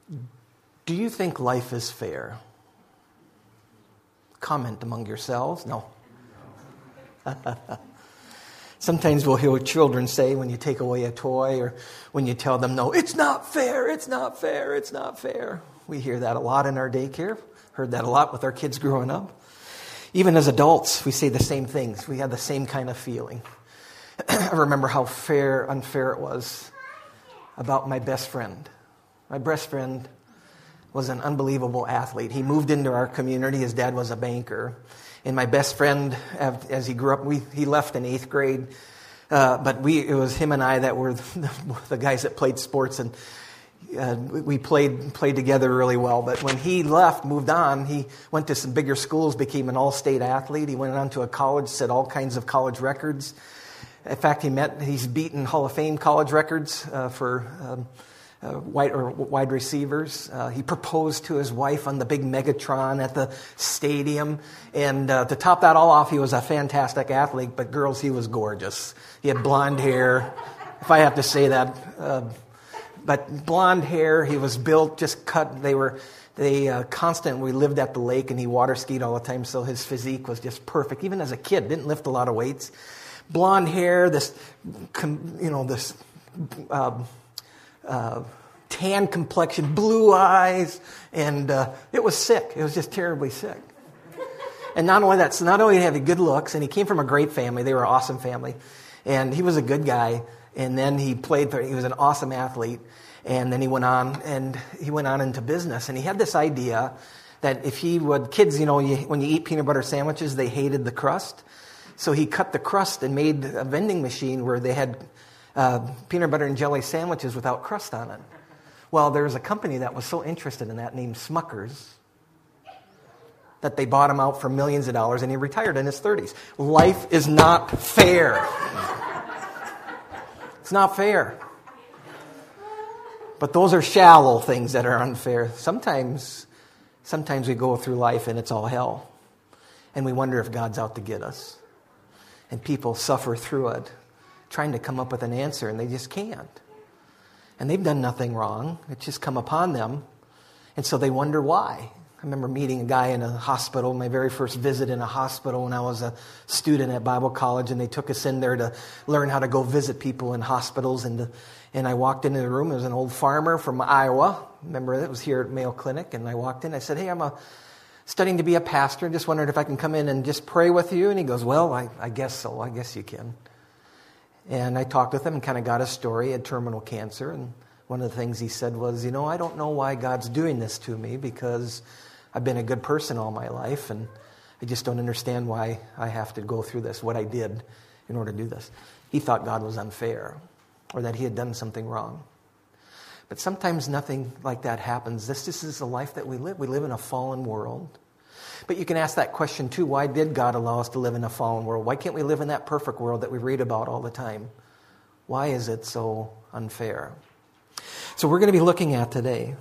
Do you think life is fair? Comment among yourselves. No. Sometimes we'll hear children say when you take away a toy or when you tell them, no, it's not fair, it's not fair, it's not fair. We hear that a lot in our daycare. Heard that a lot with our kids growing up. Even as adults, we say the same things. We have the same kind of feeling. I remember how unfair it was about my best friend. My best friend was an unbelievable athlete. He moved into our community. His dad was a banker. And my best friend, as he grew up, he left in 8th grade. But it was him and I that were the guys that played sports, and we played together really well. But when he left, moved on, he went to some bigger schools, became an all-state athlete. He went on to a college, set all kinds of college records. In fact, he's beaten Hall of Fame college records for wide receivers. He proposed to his wife on the big Megatron at the stadium. And to top that all off, he was a fantastic athlete. But girls, he was gorgeous. He had blonde hair, if I have to say that. But blonde hair, he was built, just cut. They constantly lived at the lake, and he water skied all the time. So his physique was just perfect. Even as a kid, didn't lift a lot of weights. Blonde hair, this tan complexion, blue eyes, and it was sick. It was just terribly sick. And not only that, so not only did he have good looks, and he came from a great family. They were an awesome family. And he was a good guy. And then he was an awesome athlete. And then he went on into business. And he had this idea that kids, when you eat peanut butter sandwiches, they hated the crust. So he cut the crust and made a vending machine where they had peanut butter and jelly sandwiches without crust on it. Well, there was a company that was so interested in that named Smuckers that they bought him out for millions of dollars, and he retired in his 30s. Life is not fair. It's not fair. But those are shallow things that are unfair. Sometimes we go through life and it's all hell. And we wonder if God's out to get us. And people suffer through it, trying to come up with an answer, and they just can't. And they've done nothing wrong. It's just come upon them. And so they wonder why. I remember meeting a guy in a hospital, my very first visit in a hospital when I was a student at Bible college, and they took us in there to learn how to go visit people in hospitals. And I walked into the room. There was an old farmer from Iowa. Remember, it was here at Mayo Clinic. And I walked in. I said, hey, I'm studying to be a pastor. Just wondered if I can come in and just pray with you. And he goes, well, I guess so. I guess you can. And I talked with him and kind of got his story. He had terminal cancer. And one of the things he said was, I don't know why God's doing this to me, because I've been a good person all my life. And I just don't understand why I have to go through this, what I did in order to do this. He thought God was unfair or that he had done something wrong. But sometimes nothing like that happens. This is the life that we live. We live in a fallen world. But you can ask that question too. Why did God allow us to live in a fallen world? Why can't we live in that perfect world that we read about all the time? Why is it so unfair? So we're going to be looking at today.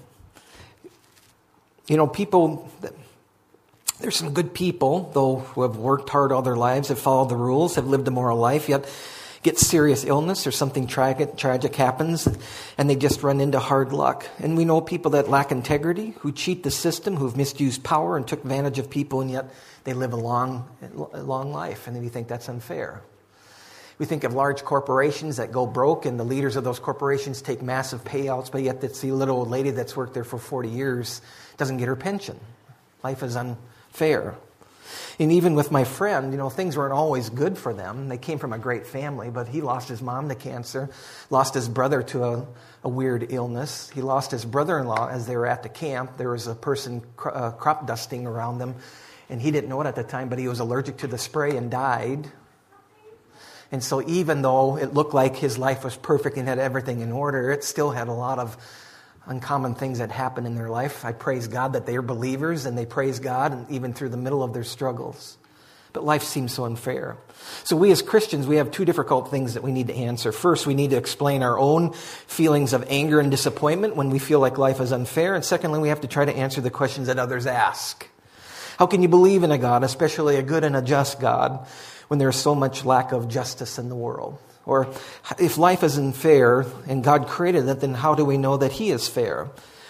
People, there's some good people, though, who have worked hard all their lives, have followed the rules, have lived a moral life, yet get serious illness or something tragic happens, and they just run into hard luck. And we know people that lack integrity, who cheat the system, who've misused power and took advantage of people, and yet they live a long life. And then we think that's unfair. We think of large corporations that go broke, and the leaders of those corporations take massive payouts, but yet it's the little old lady that's worked there for 40 years doesn't get her pension. Life is unfair. And even with my friend, things weren't always good for them. They came from a great family, but he lost his mom to cancer, lost his brother to a weird illness. He lost his brother-in-law as they were at the camp. There was a person crop dusting around them, and he didn't know it at the time, but he was allergic to the spray and died. And so even though it looked like his life was perfect and had everything in order, it still had a lot of uncommon things that happen in their life. I praise God that they are believers and they praise God and even through the middle of their struggles. But life seems so unfair. So we as Christians, we have two difficult things that we need to answer. First, we need to explain our own feelings of anger and disappointment when we feel like life is unfair. And secondly, we have to try to answer the questions that others ask. How can you believe in a God, especially a good and a just God, when there is so much lack of justice in the world? Or if life is unfair and God created it, then how do we know that He is fair?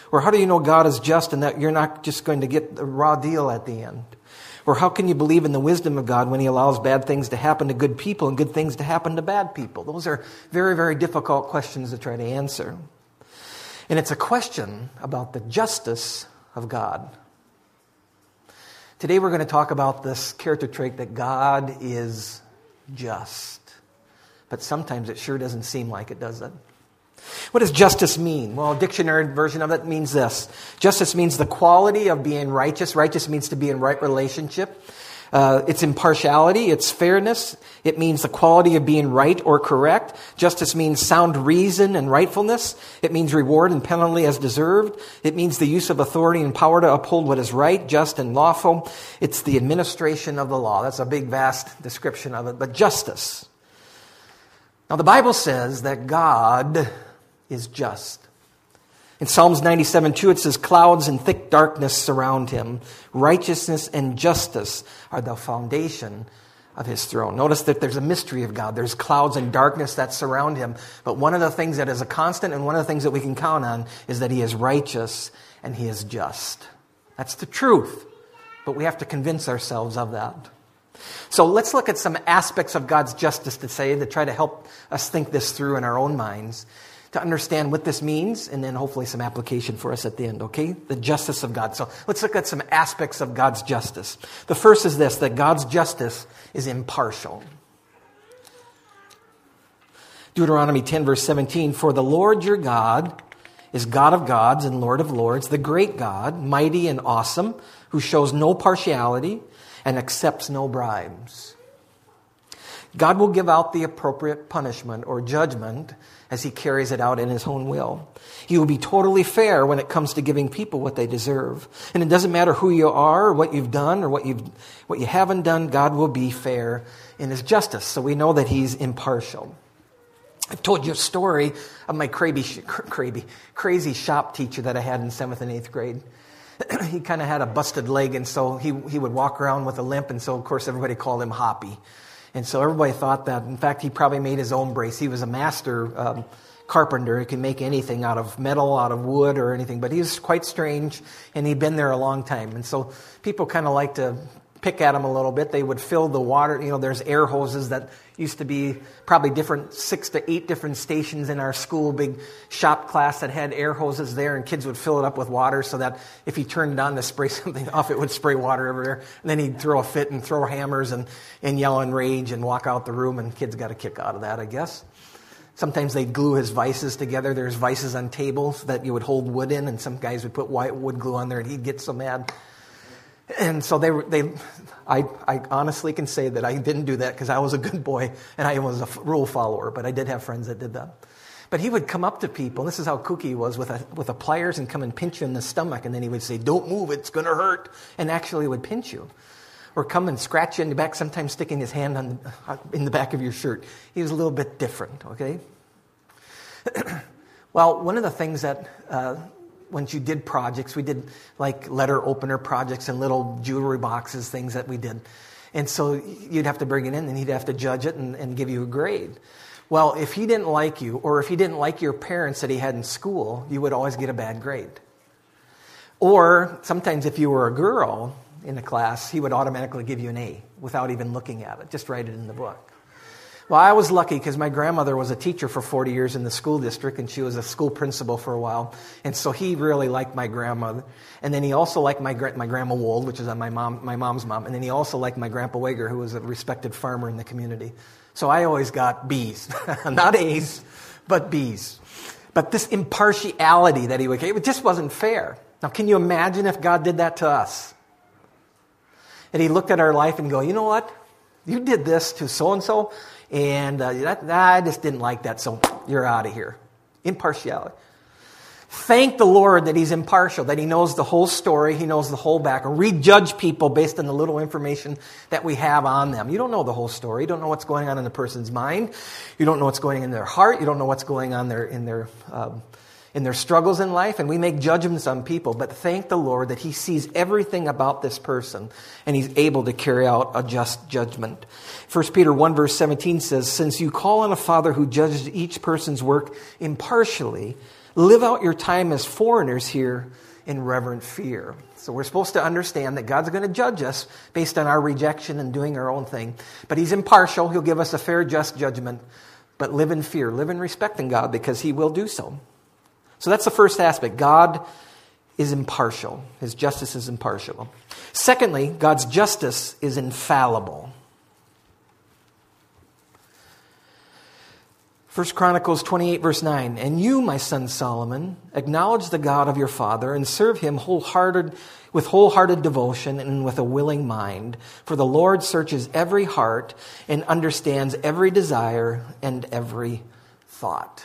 Or how do you know God is just and that you're not just going to get the raw deal at the end? Or how can you believe in the wisdom of God when he allows bad things to happen to good people and good things to happen to bad people? Those are very, very difficult questions to try to answer. And it's a question about the justice of God. Today we're going to talk about this character trait that God is just. But sometimes it sure doesn't seem like it, does it? What does justice mean? Well, a dictionary version of it means this. Justice means the quality of being righteous. Righteous means to be in right relationship. It's impartiality. It's fairness. It means the quality of being right or correct. Justice means sound reason and rightfulness. It means reward and penalty as deserved. It means the use of authority and power to uphold what is right, just, and lawful. It's the administration of the law. That's a big, vast description of it. But justice. Now, the Bible says that God is just. In Psalms 97:2, it says, clouds and thick darkness surround him. Righteousness and justice are the foundation of his throne. Notice that there's a mystery of God. There's clouds and darkness that surround him. But one of the things that is a constant and one of the things that we can count on is that he is righteous and he is just. That's the truth. But we have to convince ourselves of that. So let's look at some aspects of God's justice to try to help us think this through in our own minds, to understand what this means, and then hopefully some application for us at the end, okay? The justice of God. So let's look at some aspects of God's justice. The first is this, that God's justice is impartial. Deuteronomy 10, verse 17, for the Lord your God is God of gods and Lord of lords, the great God, mighty and awesome, who shows no partiality and accepts no bribes. God will give out the appropriate punishment or judgment as he carries it out in his own will. He will be totally fair when it comes to giving people what they deserve. And it doesn't matter who you are or what you've done or what you haven't done, God will be fair in his justice. So we know that he's impartial. I've told you a story of my crazy shop teacher that I had in 7th and 8th grade. He kind of had a busted leg, and so he would walk around with a limp, and so, of course, everybody called him Hoppy. And so everybody thought that, in fact, he probably made his own brace. He was a master carpenter. He could make anything out of metal, out of wood, or anything. But he was quite strange, and he'd been there a long time. And so people kind of like to pick at him a little bit. They would fill the water. You know, there's air hoses that used to be probably 6 to 8 different stations in our school, big shop class that had air hoses there, and kids would fill it up with water so that if he turned it on to spray something off, it would spray water everywhere. And then he'd throw a fit and throw hammers and yell and rage and walk out the room, and kids got a kick out of that, I guess. Sometimes they'd glue his vices together. There's vices on tables that you would hold wood in, and some guys would put white wood glue on there, and he'd get so mad. And so I honestly can say that I didn't do that because I was a good boy and I was a rule follower, but I did have friends that did that. But he would come up to people, and this is how kooky he was, with a pliers and come and pinch you in the stomach, and then he would say, don't move, it's going to hurt, and actually would pinch you. Or come and scratch you in the back, sometimes sticking his hand in the back of your shirt. He was a little bit different, okay? Well, one of the things that... once you did projects, we did like letter opener projects and little jewelry boxes, things that we did. And so you'd have to bring it in and he'd have to judge it and give you a grade. Well, if he didn't like you, or if he didn't like your parents that he had in school, you would always get a bad grade. Or sometimes if you were a girl in the class, he would automatically give you an A without even looking at it. Just write it in the book. Well, I was lucky because my grandmother was a teacher for 40 years in the school district, and she was a school principal for a while. And so he really liked my grandmother. And then he also liked my Grandma Wold, which is my mom's mom. And then he also liked my Grandpa Wager, who was a respected farmer in the community. So I always got B's. Not A's, but B's. But this impartiality that he would give, it just wasn't fair. Now, can you imagine if God did that to us? And he looked at our life and go, you know what? You did this to so-and-so, and I just didn't like that, so you're out of here. Impartiality. Thank the Lord that he's impartial, that he knows the whole story, he knows the whole background. We judge people based on the little information that we have on them. You don't know the whole story. You don't know what's going on in the person's mind. You don't know what's going on in their heart. You don't know what's going on in their struggles in life, and we make judgments on people. But thank the Lord that he sees everything about this person, and he's able to carry out a just judgment. 1 Peter 1 verse 17 says, since you call on a Father who judges each person's work impartially, live out your time as foreigners here in reverent fear. So we're supposed to understand that God's going to judge us based on our rejection and doing our own thing. But He's impartial. He'll give us a fair, just judgment. But live in fear. Live in respecting God because He will do so. So that's the first aspect. God is impartial. His justice is impartial. Secondly, God's justice is infallible. 1 Chronicles 28, verse 9, "And you, my son Solomon, acknowledge the God of your father and serve Him with wholehearted devotion and with a willing mind. For the Lord searches every heart and understands every desire and every thought."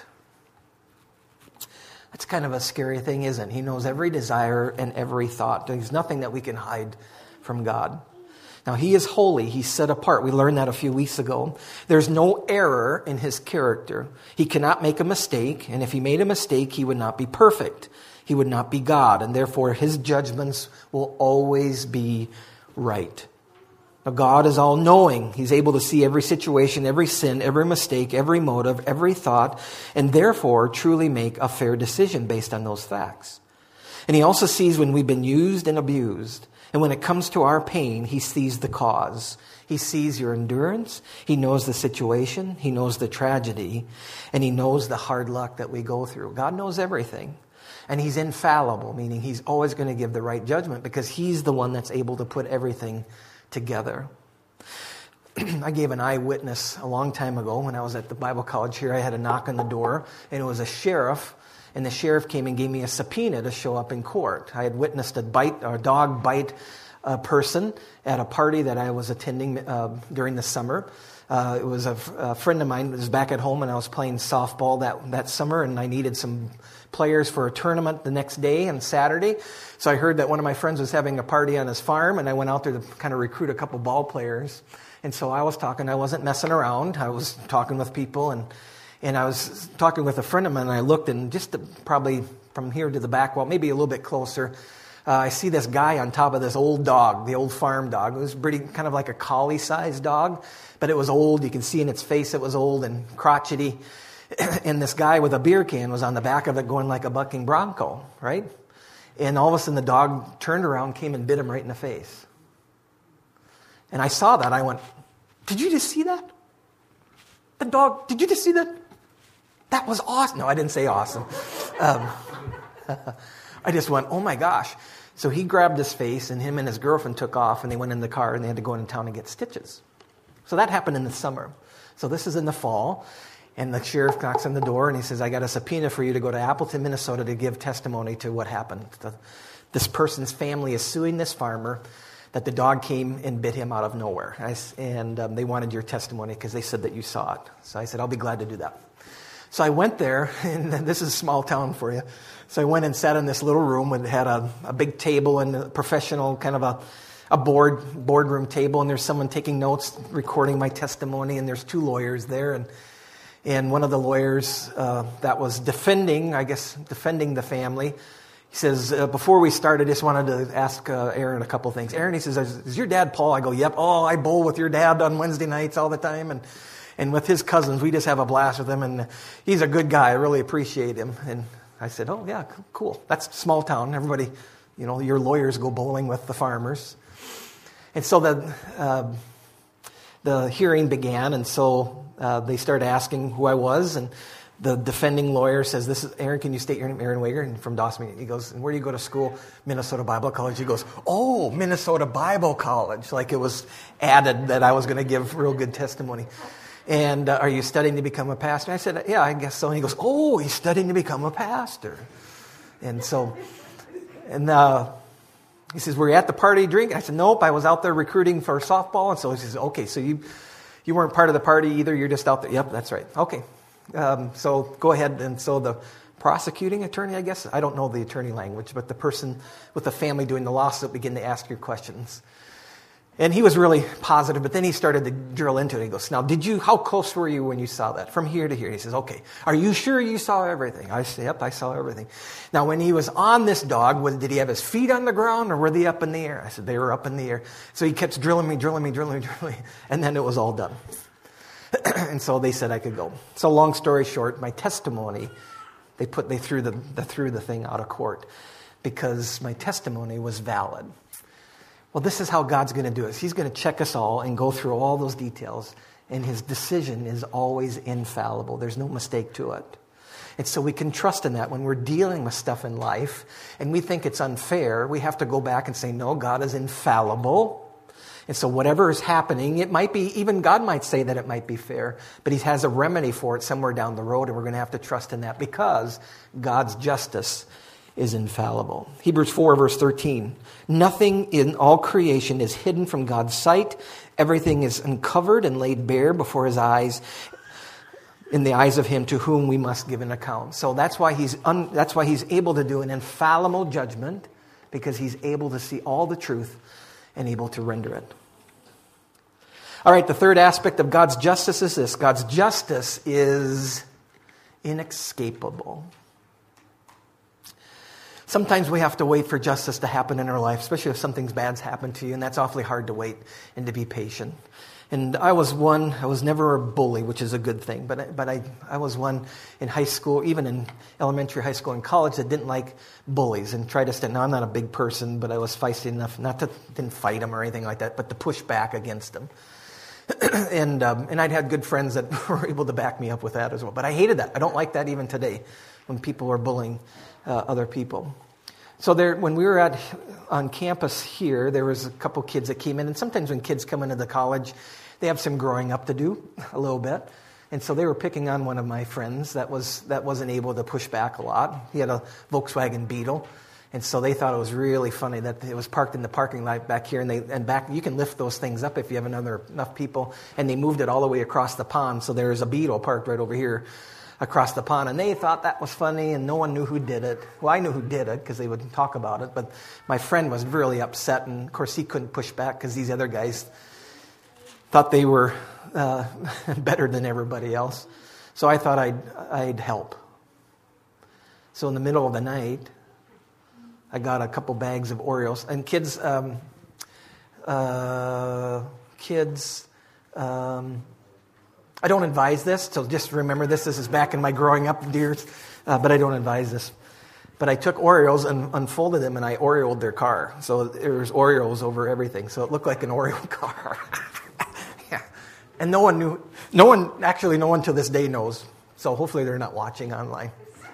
That's kind of a scary thing, isn't it? He knows every desire and every thought. There's nothing that we can hide from God. Now, He is holy. He's set apart. We learned that a few weeks ago. There's no error in His character. He cannot make a mistake, and if He made a mistake, He would not be perfect. He would not be God, and therefore His judgments will always be right. Now, God is all-knowing. He's able to see every situation, every sin, every mistake, every motive, every thought, and therefore truly make a fair decision based on those facts. And He also sees when we've been used and abused. And when it comes to our pain, He sees the cause. He sees your endurance. He knows the situation. He knows the tragedy. And He knows the hard luck that we go through. God knows everything. And He's infallible, meaning He's always going to give the right judgment because He's the one that's able to put everything together. I gave an eyewitness a long time ago when I was at the Bible college here. I had a knock on the door, and it was a sheriff. And the sheriff came and gave me a subpoena to show up in court. I had witnessed a dog bite a person at a party that I was attending during the summer. It was a friend of mine who was back at home, and I was playing softball that summer, and I needed some players for a tournament the next day on Saturday. So I heard that one of my friends was having a party on his farm, and I went out there to kind of recruit a couple ball players. And so I was talking. I wasn't messing around. I was talking with people, and I was talking with a friend of mine, and I looked, and probably from here to the back wall, maybe a little bit closer, I see this guy on top of this old dog, the old farm dog. It was pretty kind of like a collie-sized dog, but it was old. You can see in its face it was old and crotchety. And this guy with a beer can was on the back of it going like a bucking bronco, right? And all of a sudden the dog turned around, came and bit him right in the face. And I saw that. I went, "Did you just see that? The dog, did you just see that? That was awesome." No, I didn't say awesome. I just went, "Oh my gosh." So he grabbed his face, and him and his girlfriend took off, and they went in the car, and they had to go into town and get stitches. So that happened in the summer. So this is in the fall, and the sheriff knocks on the door, and he says, "I got a subpoena for you to go to Appleton, Minnesota to give testimony to what happened. This person's family is suing this farmer that the dog came and bit him out of nowhere. And they wanted your testimony because they said that you saw it." So I said, "I'll be glad to do that." So I went there, and this is a small town for you. So I went and sat in this little room and had a big table and a professional kind of a boardroom table, and there's someone taking notes, recording my testimony, and there's two lawyers there, and one of the lawyers that was defending the family, he says, "Before we start, I just wanted to ask Aaron a couple things." "Aaron," he says, "is your dad Paul?" I go, "Yep." "Oh, I bowl with your dad on Wednesday nights all the time, and with his cousins, we just have a blast with him, and he's a good guy. I really appreciate him." And I said, "Oh, yeah, cool. That's a small town. Everybody, your lawyers go bowling with the farmers." And so the hearing began, and so they started asking who I was, and the defending lawyer says, "This is Aaron. Can you state your name?" "Aaron Wager," and from Dawson. He goes, "And where do you go to school?" "Minnesota Bible College." He goes, "Oh, Minnesota Bible College." Like it was added that I was going to give real good testimony. "And are you studying to become a pastor?" I said, "Yeah, I guess so." And he goes, "Oh, he's studying to become a pastor." And so, he says, "Were you at the party drinking?" I said, "Nope, I was out there recruiting for softball." And so he says, "Okay, so you weren't part of the party either. You're just out there." "Yep, that's right." "Okay, so go ahead." And so the prosecuting attorney, I guess, I don't know the attorney language, but the person with the family doing the lawsuit began to ask your questions. And he was really positive, but then he started to drill into it. He goes, "Now, how close were you when you saw that?" "From here to here." He says, "Okay, are you sure you saw everything?" I said, "Yep, I saw everything." "Now, when he was on this dog, did he have his feet on the ground or were they up in the air?" I said, "They were up in the air." So he kept drilling me, and then it was all done. And so they said I could go. So long story short, my testimony They threw the thing out of court because my testimony was valid. Well, this is how God's going to do it. He's going to check us all and go through all those details, and his decision is always infallible. There's no mistake to it. And so we can trust in that. When we're dealing with stuff in life and we think it's unfair, we have to go back and say, no, God is infallible. And so whatever is happening, it might be, even God might say that it might be fair, but he has a remedy for it somewhere down the road, and we're going to have to trust in that because God's justice is infallible. Hebrews 4, verse 13. Nothing in all creation is hidden from God's sight. Everything is uncovered and laid bare before his eyes, in the eyes of him to whom we must give an account. So that's why he's able to do an infallible judgment, because he's able to see all the truth and able to render it. All right, the third aspect of God's justice is this. God's justice is inescapable. Sometimes we have to wait for justice to happen in our life, especially if something bad's happened to you, and that's awfully hard to wait and to be patient. And I was never a bully, which is a good thing, but I was one in high school, even in elementary, high school, and college, that didn't like bullies and tried to stand. Now, I'm not a big person, but I was feisty enough, didn't fight them or anything like that, but to push back against them. And I'd had good friends that were able to back me up with that as well. But I hated that. I don't like that even today when people are bullying other people. So when we were on campus here, there was a couple kids that came in. And sometimes when kids come into the college, they have some growing up to do a little bit. And so they were picking on one of my friends that wasn't able to push back a lot. He had a Volkswagen Beetle. And so they thought it was really funny that it was parked in the parking lot back here. And back, you can lift those things up if you have enough people. And they moved it all the way across the pond. So there's a Beetle parked right over here across the pond. And they thought that was funny, and no one knew who did it. Well, I knew who did it because they would talk about it. But my friend was really upset. And, of course, he couldn't push back because these other guys thought they were better than everybody else. So I thought I'd help. So in the middle of the night, I got a couple bags of Oreos. And kids, I don't advise this, so just remember this. This is back in my growing up years, but I don't advise this. But I took Oreos and unfolded them, and I Oreo'd their car. So there was Oreos over everything. So it looked like an Oreo car. Yeah. And no one to this day knows. So hopefully they're not watching online.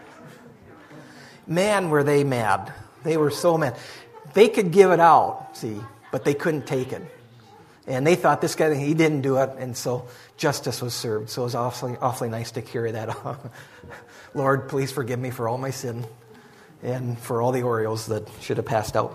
Man, were they mad. They were so mad. They could give it out, but they couldn't take it. And they thought this guy, he didn't do it, and so justice was served. So it was awfully nice to carry that on. Lord, please forgive me for all my sin and for all the Oreos that should have passed out.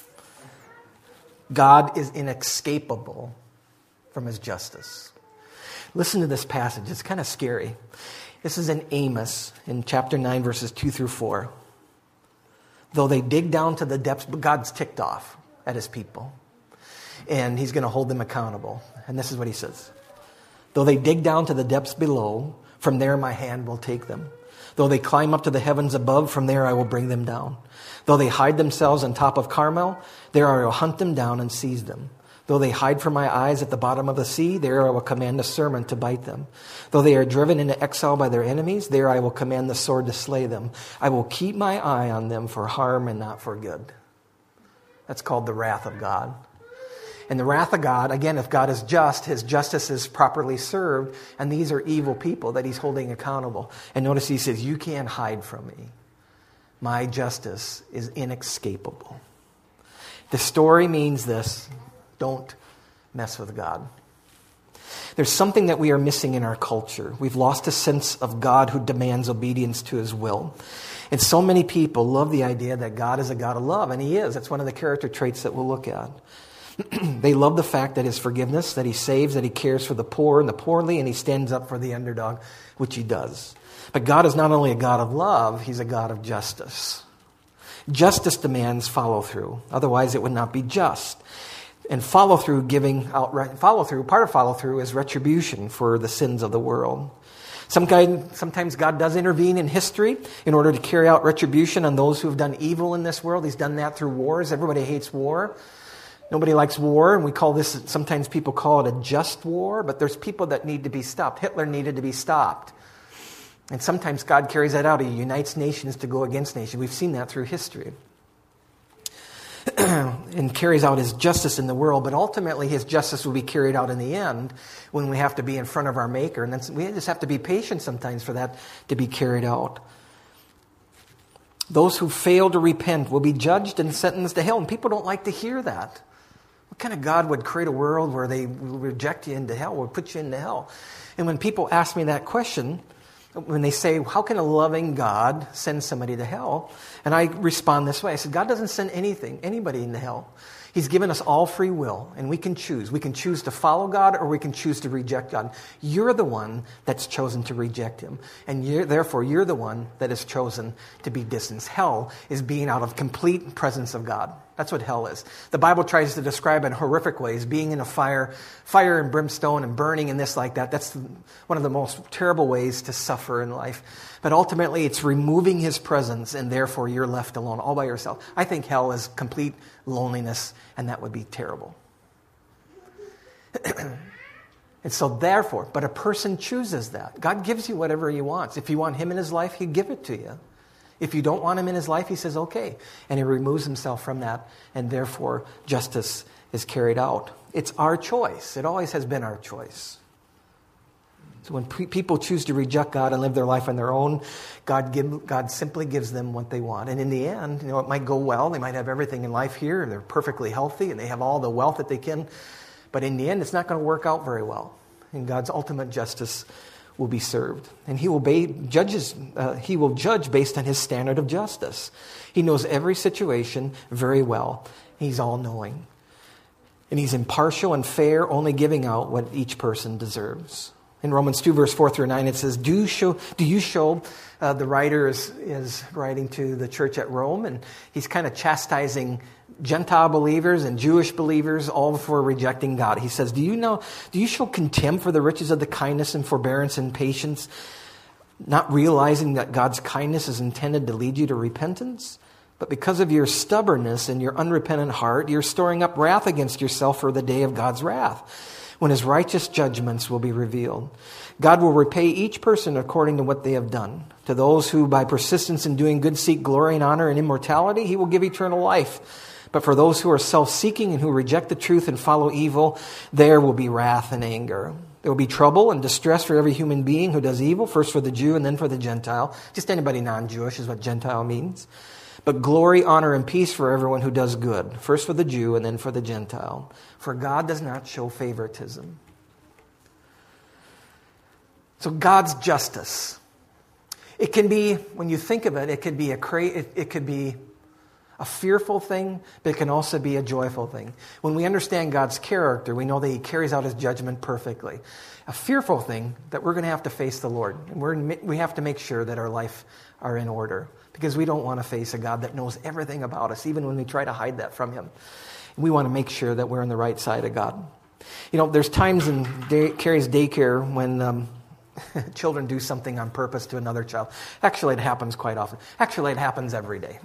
God is inescapable from his justice. Listen to this passage. It's kind of scary. This is in Amos in chapter 9, verses 2 through 4. Though they dig down to the depths, but God's ticked off at his people. And he's going to hold them accountable. And this is what he says. Though they dig down to the depths below, from there my hand will take them. Though they climb up to the heavens above, from there I will bring them down. Though they hide themselves on top of Carmel, there I will hunt them down and seize them. Though they hide from my eyes at the bottom of the sea, there I will command the serpent to bite them. Though they are driven into exile by their enemies, there I will command the sword to slay them. I will keep my eye on them for harm and not for good. That's called the wrath of God. And the wrath of God, again, if God is just, his justice is properly served, and these are evil people that he's holding accountable. And notice he says, you can't hide from me. My justice is inescapable. The story means this: don't mess with God. There's something that we are missing in our culture. We've lost a sense of God who demands obedience to his will. And so many people love the idea that God is a God of love, and he is. That's one of the character traits that we'll look at. They love the fact that his forgiveness, that he saves, that he cares for the poor and the poorly, and he stands up for the underdog, which he does. But God is not only a God of love, he's a God of justice. Justice demands follow through. Otherwise, it would not be just. And follow through, part of follow through is retribution for the sins of the world. Sometimes God does intervene in history in order to carry out retribution on those who have done evil in this world. He's done that through wars. Everybody hates war. Nobody likes war, and sometimes people call it a just war, but there's people that need to be stopped. Hitler needed to be stopped. And sometimes God carries that out. He unites nations to go against nations. We've seen that through history. And carries out his justice in the world, but ultimately his justice will be carried out in the end when we have to be in front of our Maker. And we just have to be patient sometimes for that to be carried out. Those who fail to repent will be judged and sentenced to hell. And people don't like to hear that. What kind of God would create a world where they will reject you into hell, or put you into hell? And when people ask me that question, when they say, how can a loving God send somebody to hell? And I respond this way. I said, God doesn't send anybody into hell. He's given us all free will, and we can choose. We can choose to follow God, or we can choose to reject God. You're the one that's chosen to reject him. And therefore, you're the one that is chosen to be distanced. Hell is being out of complete presence of God. That's what hell is. The Bible tries to describe it in horrific ways, being in a fire and brimstone and burning and this like that. That's one of the most terrible ways to suffer in life. But ultimately, it's removing his presence, and therefore you're left alone all by yourself. I think hell is complete loneliness, and that would be terrible. And so therefore, but a person chooses that. God gives you whatever he wants. If you want him in his life, he'd give it to you. If you don't want him in his life, he says, okay. And he removes himself from that, and therefore justice is carried out. It's our choice. It always has been our choice. So when people choose to reject God and live their life on their own, God simply gives them what they want. And in the end, it might go well. They might have everything in life here, and they're perfectly healthy, and they have all the wealth that they can. But in the end, it's not going to work out very well. And God's ultimate justice will be served. And he will judge based on his standard of justice. He knows every situation very well. He's all-knowing. And he's impartial and fair, only giving out what each person deserves. In Romans 2, verse 4 through 9, it says, do you show, the writer is writing to the church at Rome, and he's kind of chastising Gentile believers and Jewish believers, all for rejecting God. He says, do you show contempt for the riches of the kindness and forbearance and patience, not realizing that God's kindness is intended to lead you to repentance? But because of your stubbornness and your unrepentant heart, you're storing up wrath against yourself for the day of God's wrath, when his righteous judgments will be revealed. God will repay each person according to what they have done. To those who by persistence in doing good seek glory and honor and immortality, he will give eternal life. But for those who are self-seeking and who reject the truth and follow evil, there will be wrath and anger. There will be trouble and distress for every human being who does evil, first for the Jew and then for the Gentile. Just anybody non-Jewish is what Gentile means. But glory, honor, and peace for everyone who does good, first for the Jew and then for the Gentile. For God does not show favoritism. So God's justice. It can be, when you think of it, it could be a fearful thing, but it can also be a joyful thing. When we understand God's character, we know that he carries out his judgment perfectly. A fearful thing, that we're going to have to face the Lord. And we have to make sure that our life are in order, because we don't want to face a God that knows everything about us, even when we try to hide that from him. We want to make sure that we're on the right side of God. There's times in Carrie's daycare when children do something on purpose to another child. Actually, it happens quite often. Actually, it happens every day.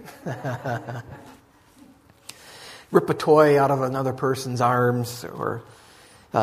Rip a toy out of another person's arms, or we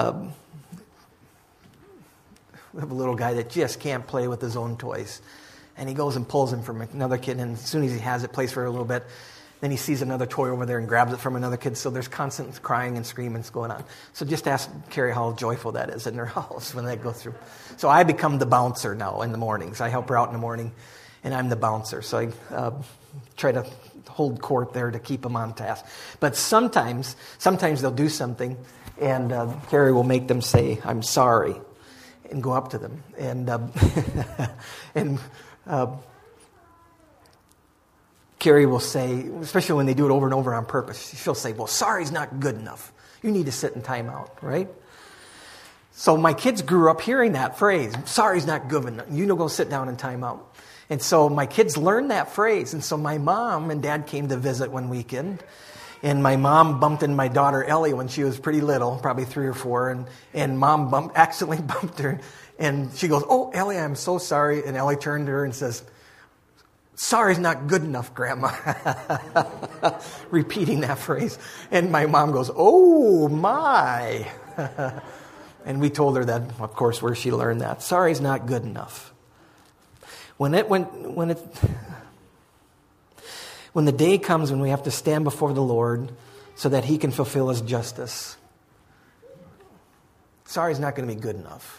have a little guy that just can't play with his own toys. And he goes and pulls him from another kid, and as soon as he has it, plays for it a little bit, then he sees another toy over there and grabs it from another kid. So there's constant crying and screaming going on. So just ask Carrie how joyful that is in their house when they go through. So I become the bouncer now in the mornings. I help her out in the morning, and I'm the bouncer. So I try to hold court there to keep them on task. But sometimes they'll do something, and Carrie will make them say, "I'm sorry," and go up to them. And Carrie will say, especially when they do it over and over on purpose, she'll say, "Well, sorry's not good enough. You need to sit in timeout," right? So my kids grew up hearing that phrase, "Sorry's not good enough. You go sit down in timeout." And so my kids learned that phrase. And so my mom and dad came to visit one weekend. And my mom bumped into my daughter Ellie when she was pretty little, probably 3 or 4. And mom accidentally bumped her. And she goes, "Oh, Ellie, I'm so sorry." And Ellie turned to her and says, "Sorry's not good enough, Grandma." Repeating that phrase. And my mom goes, "Oh, my." And we told her that, of course, where she learned that. Sorry's not good enough. When the day comes when we have to stand before the Lord so that He can fulfill His justice, sorry is not going to be good enough.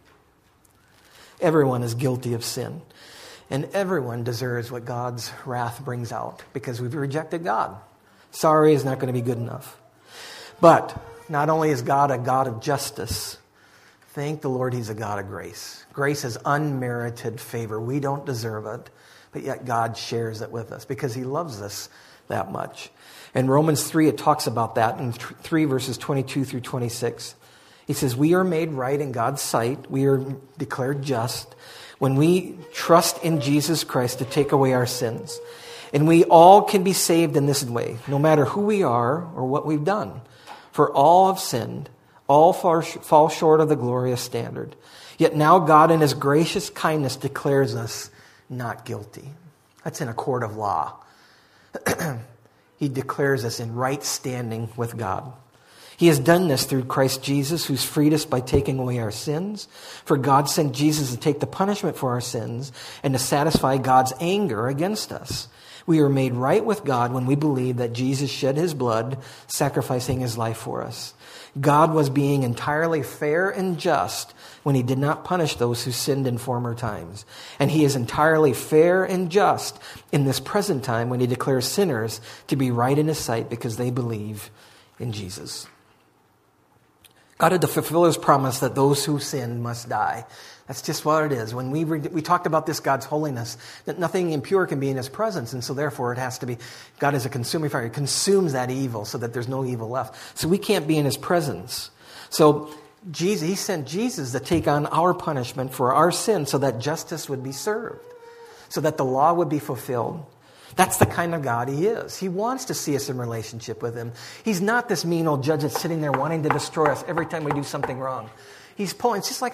Everyone is guilty of sin. And everyone deserves what God's wrath brings out because we've rejected God. Sorry is not going to be good enough. But not only is God a God of justice, thank the Lord He's a God of grace. Grace is unmerited favor. We don't deserve it, but yet God shares it with us because He loves us that much. In Romans 3, it talks about that in 3 verses 22 through 26. He says, we are made right in God's sight. We are declared just when we trust in Jesus Christ to take away our sins. And we all can be saved in this way, no matter who we are or what we've done. For all have sinned, all fall short of the glorious standard. Yet now God in His gracious kindness declares us not guilty. That's in a court of law. He declares us in right standing with God. He has done this through Christ Jesus, who's freed us by taking away our sins. For God sent Jesus to take the punishment for our sins and to satisfy God's anger against us. We are made right with God when we believe that Jesus shed His blood, sacrificing His life for us. God was being entirely fair and just when He did not punish those who sinned in former times. And He is entirely fair and just in this present time when He declares sinners to be right in His sight because they believe in Jesus. God had to fulfill His promise that those who sin must die. That's just what it is. When we talked about this, God's holiness, that nothing impure can be in His presence, and so therefore it has to be, God is a consuming fire. He consumes that evil so that there's no evil left. So we can't be in His presence. So He sent Jesus to take on our punishment for our sin so that justice would be served, so that the law would be fulfilled. That's the kind of God He is. He wants to see us in relationship with Him. He's not this mean old judge that's sitting there wanting to destroy us every time we do something wrong. He's pulling. It's just like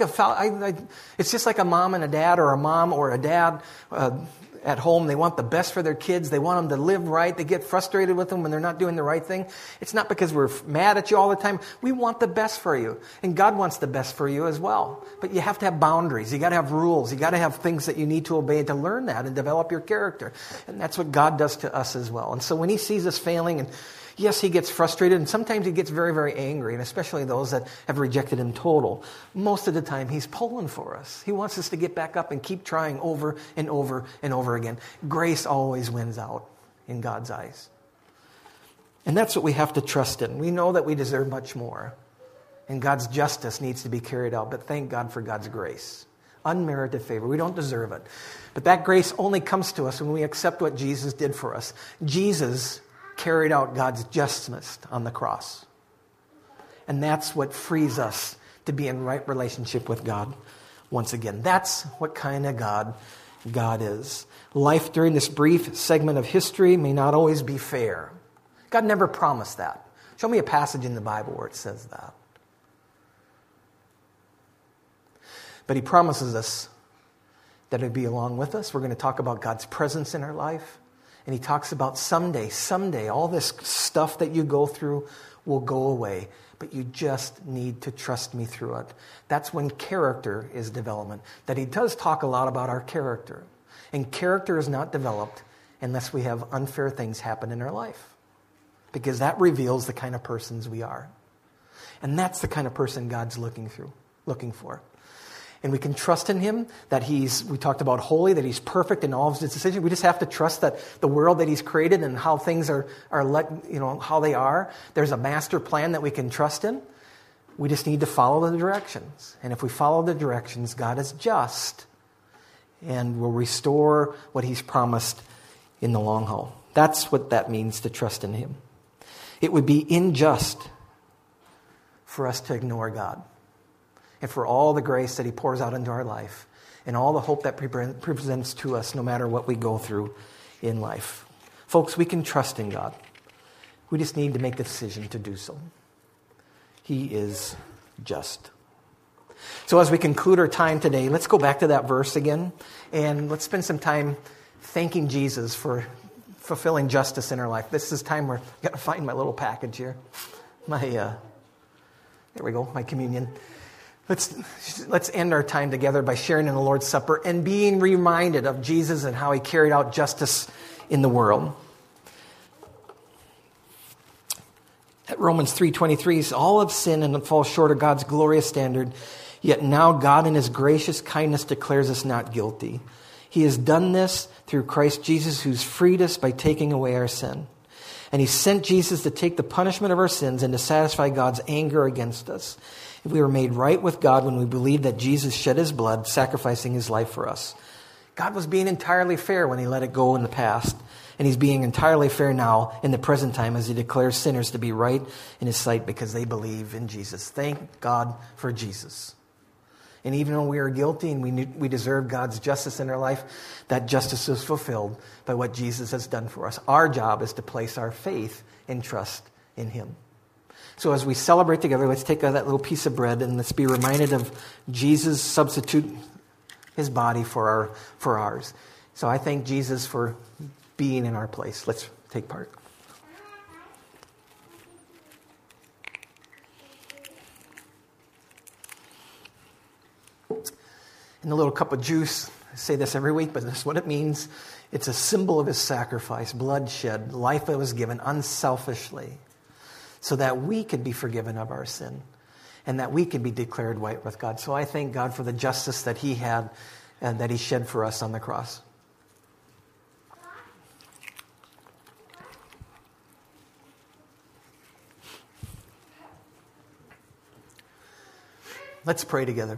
a mom and a dad, or a mom or a dad at home. They want the best for their kids. They want them to live right. They get frustrated with them when they're not doing the right thing. It's not because we're mad at you all the time. We want the best for you. And God wants the best for you as well. But you have to have boundaries. You got to have rules. You got to have things that you need to obey to learn that and develop your character. And that's what God does to us as well. And so when He sees us failing, and yes, He gets frustrated, and sometimes He gets very, very angry, and especially those that have rejected Him total. Most of the time, He's pulling for us. He wants us to get back up and keep trying over and over and over again. Grace always wins out in God's eyes. And that's what we have to trust in. We know that we deserve much more, and God's justice needs to be carried out, but thank God for God's grace. Unmerited favor. We don't deserve it. But that grace only comes to us when we accept what Jesus did for us. Jesus carried out God's justice on the cross. And that's what frees us to be in right relationship with God once again. That's what kind of God is. Life during this brief segment of history may not always be fair. God never promised that. Show me a passage in the Bible where it says that. But He promises us that He'll be along with us. We're going to talk about God's presence in our life. And He talks about someday, all this stuff that you go through will go away. But you just need to trust me through it. That's when character is development. That He does talk a lot about our character. And character is not developed unless we have unfair things happen in our life. Because that reveals the kind of persons we are. And that's the kind of person God's looking for. And we can trust in Him, that we talked about holy, that He's perfect in all of His decisions. We just have to trust that the world that He's created and how things are how they are, there's a master plan that we can trust in. We just need to follow the directions. And if we follow the directions, God is just and will restore what He's promised in the long haul. That's what that means, to trust in Him. It would be unjust for us to ignore God. And for all the grace that He pours out into our life, and all the hope that presents to us no matter what we go through in life. Folks, we can trust in God. We just need to make the decision to do so. He is just. So as we conclude our time today, let's go back to that verse again, and let's spend some time thanking Jesus for fulfilling justice in our life. This is time where I've got to find my little package here. There we go, my communion. Let's end our time together by sharing in the Lord's Supper and being reminded of Jesus and how he carried out justice in the world. At Romans 3:23, all have sinned and fall short of God's glorious standard, yet now God in his gracious kindness declares us not guilty. He has done this through Christ Jesus, who's freed us by taking away our sin. And he sent Jesus to take the punishment of our sins and to satisfy God's anger against us. We were made right with God when we believed that Jesus shed his blood, sacrificing his life for us. God was being entirely fair when he let it go in the past. And he's being entirely fair now in the present time as he declares sinners to be right in his sight because they believe in Jesus. Thank God for Jesus. And even though we are guilty and we deserve God's justice in our life, that justice is fulfilled by what Jesus has done for us. Our job is to place our faith and trust in him. So as we celebrate together, let's take that little piece of bread and let's be reminded of Jesus substitute his body for ours. So I thank Jesus for being in our place. Let's take part. In the little cup of juice, I say this every week, but this is what it means. It's a symbol of his sacrifice, blood shed, life that was given unselfishly, so that we could be forgiven of our sin and that we could be declared right with God. So I thank God for the justice that he had and that he shed for us on the cross. Let's pray together.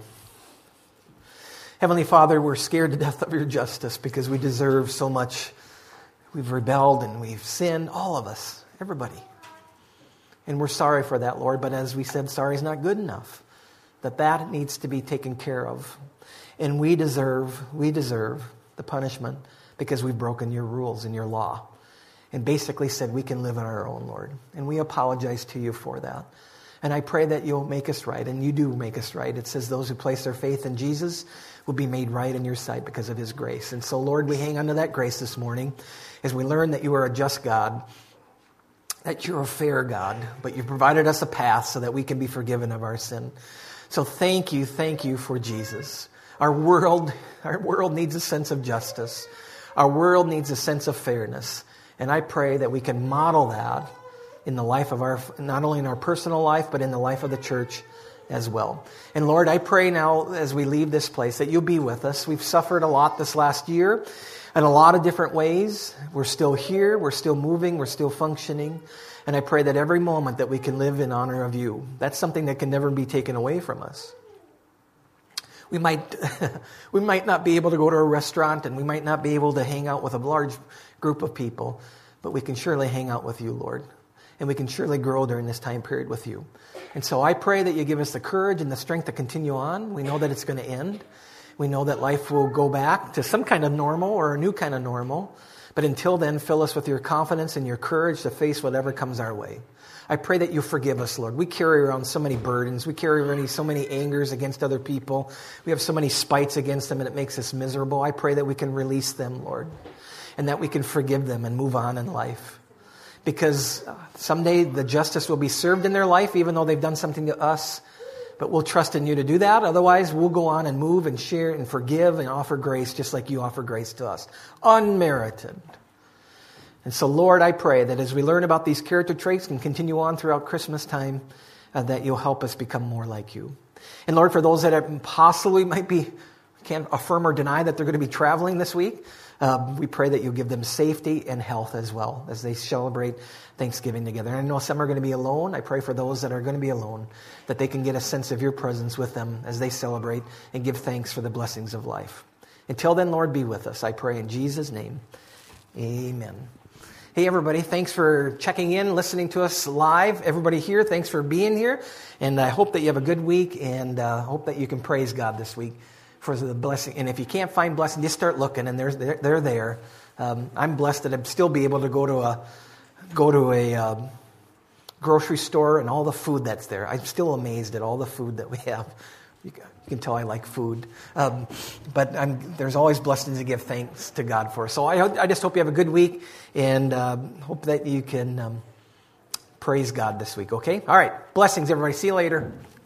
Heavenly Father, we're scared to death of your justice because we deserve so much. We've rebelled and we've sinned, all of us, everybody. And we're sorry for that, Lord, but as we said, sorry is not good enough. That needs to be taken care of. And we deserve the punishment because we've broken your rules and your law. And basically said we can live on our own, Lord. And we apologize to you for that. And I pray that you'll make us right, and you do make us right. It says those who place their faith in Jesus will be made right in your sight because of his grace. And so, Lord, we hang on to that grace this morning as we learn that you are a just God, that you're a fair God, but you've provided us a path so that we can be forgiven of our sin. So thank you for Jesus. Our world needs a sense of justice. Our world needs a sense of fairness. And I pray that we can model that in the life of not only in our personal life, but in the life of the church as well. And Lord, I pray now as we leave this place that you'll be with us. We've suffered a lot this last year in a lot of different ways. We're still here. We're still moving. We're still functioning. And I pray that every moment that we can live in honor of you, that's something that can never be taken away from us. We might not be able to go to a restaurant and we might not be able to hang out with a large group of people, but we can surely hang out with you, Lord. And we can surely grow during this time period with you. And so I pray that you give us the courage and the strength to continue on. We know that it's going to end. We know that life will go back to some kind of normal or a new kind of normal. But until then, fill us with your confidence and your courage to face whatever comes our way. I pray that you forgive us, Lord. We carry around so many burdens. We carry around so many angers against other people. We have so many spites against them and it makes us miserable. I pray that we can release them, Lord, and that we can forgive them and move on in life. Because someday the justice will be served in their life, even though they've done something to us. But we'll trust in you to do that. Otherwise, we'll go on and move and share and forgive and offer grace just like you offer grace to us. Unmerited. And so, Lord, I pray that as we learn about these character traits and continue on throughout Christmas time, that you'll help us become more like you. And Lord, for those that possibly can't affirm or deny that they're going to be traveling this week, we pray that you'll give them safety and health as well as they celebrate Thanksgiving together. And I know some are going to be alone. I pray for those that are going to be alone, that they can get a sense of your presence with them as they celebrate and give thanks for the blessings of life. Until then, Lord, be with us. I pray in Jesus' name. Amen. Hey, everybody, thanks for checking in, listening to us live. Everybody here, thanks for being here. And I hope that you have a good week and hope that you can praise God this week for the blessing. And if you can't find blessing, just start looking, and they're there. I'm blessed that I'd still be able to go to a grocery store and all the food that's there. I'm still amazed at all the food that we have. You can tell I like food. But there's always blessings to give thanks to God for. So I just hope you have a good week and hope that you can praise God this week, okay? All right. Blessings, everybody. See you later.